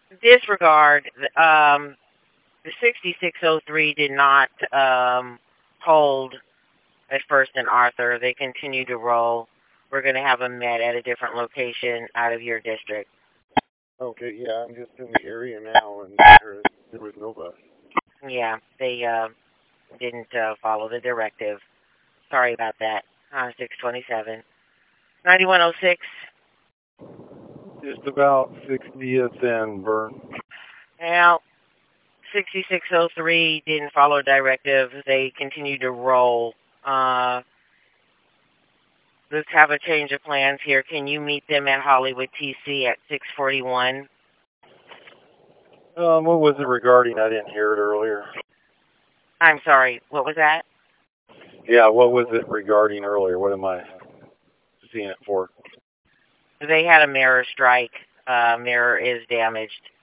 disregard. The 6603 did not hold at first in Arthur. They continue to roll. We're going to have them met at a different location out of your district. Okay, yeah, I'm just in the area now, and there was no bus. Yeah, they didn't follow the directive. Sorry about that. 627. 9106. Just about 60th and Burn. Now, 6603 didn't follow directive. They continued to roll. Let's have a change of plans here. Can you meet them at Hollywood TC at 641? What was it regarding? I didn't hear it earlier. I'm sorry, what was that? Yeah, what was it regarding earlier? What am I seeing it for? They had a mirror strike. Mirror is damaged.